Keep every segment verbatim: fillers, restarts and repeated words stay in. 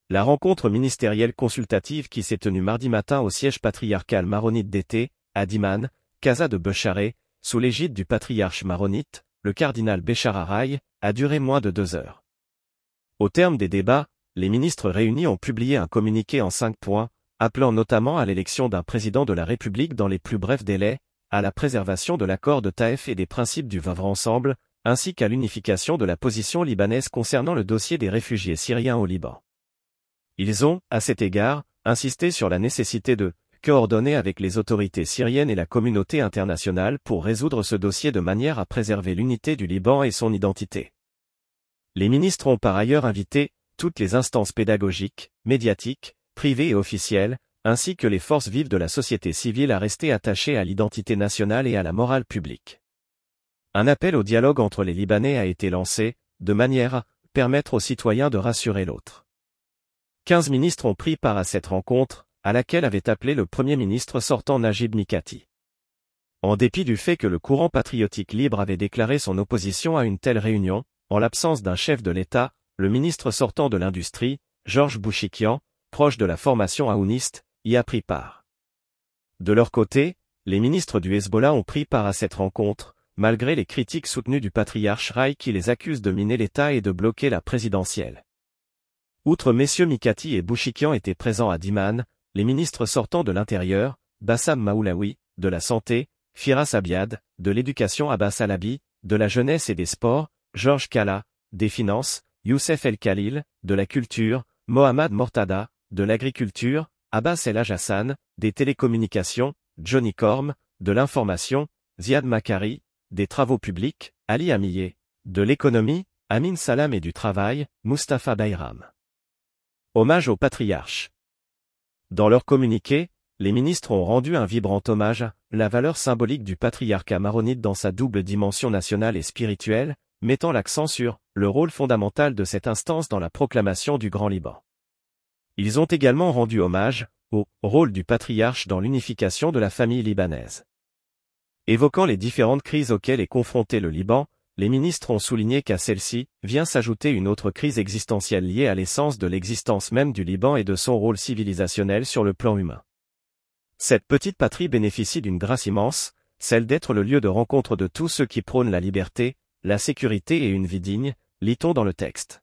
La rencontre ministérielle consultative qui s'est tenue mardi matin au siège patriarcal maronite d'été, à Diman, Casa de Becharé, sous l'égide du patriarche maronite, le cardinal Béchar Araï, a duré moins de deux heures. Au terme des débats, les ministres réunis ont publié un communiqué en cinq points, appelant notamment à l'élection d'un président de la République dans les plus brefs délais, à la préservation de l'accord de Taïf et des principes du vivre ensemble, ainsi qu'à l'unification de la position libanaise concernant le dossier des réfugiés syriens au Liban. Ils ont, à cet égard, insisté sur la nécessité de coordonner avec les autorités syriennes et la communauté internationale pour résoudre ce dossier de manière à préserver l'unité du Liban et son identité. Les ministres ont par ailleurs invité toutes les instances pédagogiques, médiatiques, privées et officielles, ainsi que les forces vives de la société civile à rester attachées à l'identité nationale et à la morale publique. Un appel au dialogue entre les Libanais a été lancé, de manière à permettre aux citoyens de rassurer l'autre. Quinze ministres ont pris part à cette rencontre, à laquelle avait appelé le Premier ministre sortant Najib Mikati. En dépit du fait que le courant patriotique libre avait déclaré son opposition à une telle réunion, en l'absence d'un chef de l'État, le ministre sortant de l'Industrie, Georges Bouchikian, proche de la formation aouniste, y a pris part. De leur côté, les ministres du Hezbollah ont pris part à cette rencontre, malgré les critiques soutenues du patriarche Raï qui les accuse de miner l'État et de bloquer la présidentielle. Outre messieurs Mikati et Bouchikian étaient présents à Diman, les ministres sortants de l'Intérieur, Bassam Maoulaoui, de la Santé, Firas Abiad, de l'Éducation Abbas Alabi, de la Jeunesse et des Sports, Georges Kalla, des Finances, Youssef El Khalil, de la Culture, Mohamed Mortada, de l'Agriculture, Abbas El Hassan, des Télécommunications, Johnny Corm, de l'Information, Ziad Makari, des Travaux Publics, Ali Amiyé, de l'Économie, Amin Salam et du Travail, Mustapha Bayram. Hommage au patriarche. Dans leur communiqué, les ministres ont rendu un vibrant hommage à la valeur symbolique du patriarcat maronite dans sa double dimension nationale et spirituelle, mettant l'accent sur le rôle fondamental de cette instance dans la proclamation du Grand Liban. Ils ont également rendu hommage au rôle du patriarche dans l'unification de la famille libanaise. Évoquant les différentes crises auxquelles est confronté le Liban, les ministres ont souligné qu'à celle-ci vient s'ajouter une autre crise existentielle liée à l'essence de l'existence même du Liban et de son rôle civilisationnel sur le plan humain. Cette petite patrie bénéficie d'une grâce immense, celle d'être le lieu de rencontre de tous ceux qui prônent la liberté, la sécurité et une vie digne, lit-on dans le texte.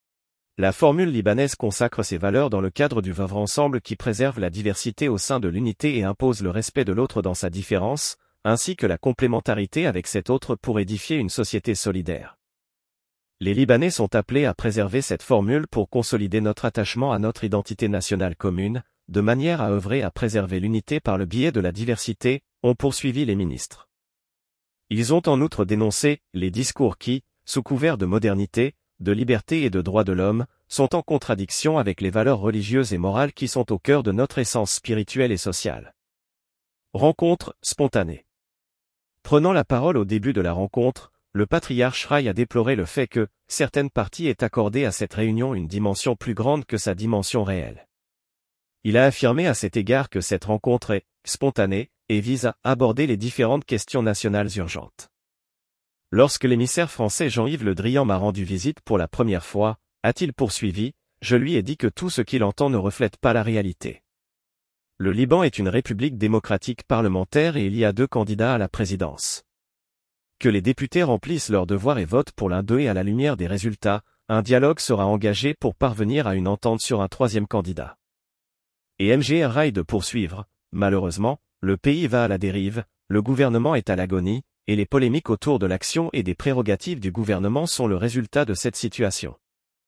La formule libanaise consacre ses valeurs dans le cadre du vivre ensemble qui préserve la diversité au sein de l'unité et impose le respect de l'autre dans sa différence, ainsi que la complémentarité avec cet autre pour édifier une société solidaire. Les Libanais sont appelés à préserver cette formule pour consolider notre attachement à notre identité nationale commune, de manière à œuvrer à préserver l'unité par le biais de la diversité, ont poursuivi les ministres. Ils ont en outre dénoncé les discours qui, sous couvert de modernité, de liberté et de droits de l'homme, sont en contradiction avec les valeurs religieuses et morales qui sont au cœur de notre essence spirituelle et sociale. Rencontre spontanée. Prenant la parole au début de la rencontre, le patriarche Raï a déploré le fait que certaines parties aient accordé à cette réunion une dimension plus grande que sa dimension réelle. Il a affirmé à cet égard que cette rencontre est spontanée et vise à aborder les différentes questions nationales urgentes. Lorsque l'émissaire français Jean-Yves Le Drian m'a rendu visite pour la première fois, a-t-il poursuivi, je lui ai dit que tout ce qu'il entend ne reflète pas la réalité. Le Liban est une république démocratique parlementaire et il y a deux candidats à la présidence. Que les députés remplissent leurs devoirs et votent pour l'un d'eux et à la lumière des résultats, un dialogue sera engagé pour parvenir à une entente sur un troisième candidat. Et M G R Raï de poursuivre, malheureusement, le pays va à la dérive, le gouvernement est à l'agonie, et les polémiques autour de l'action et des prérogatives du gouvernement sont le résultat de cette situation.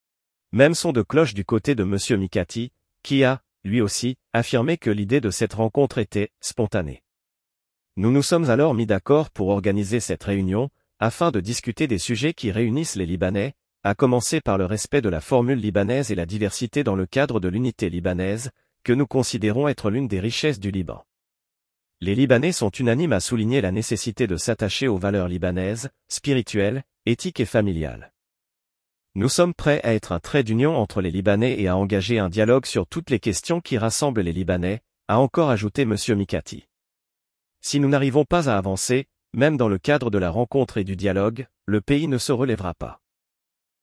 Même son de cloche du côté de monsieur Mikati, qui a, lui aussi, affirmé que l'idée de cette rencontre était spontanée. Nous nous sommes alors mis d'accord pour organiser cette réunion, afin de discuter des sujets qui réunissent les Libanais, à commencer par le respect de la formule libanaise et la diversité dans le cadre de l'unité libanaise, que nous considérons être l'une des richesses du Liban. Les Libanais sont unanimes à souligner la nécessité de s'attacher aux valeurs libanaises, spirituelles, éthiques et familiales. Nous sommes prêts à être un trait d'union entre les Libanais et à engager un dialogue sur toutes les questions qui rassemblent les Libanais, a encore ajouté monsieur Mikati. Si nous n'arrivons pas à avancer, même dans le cadre de la rencontre et du dialogue, le pays ne se relèvera pas.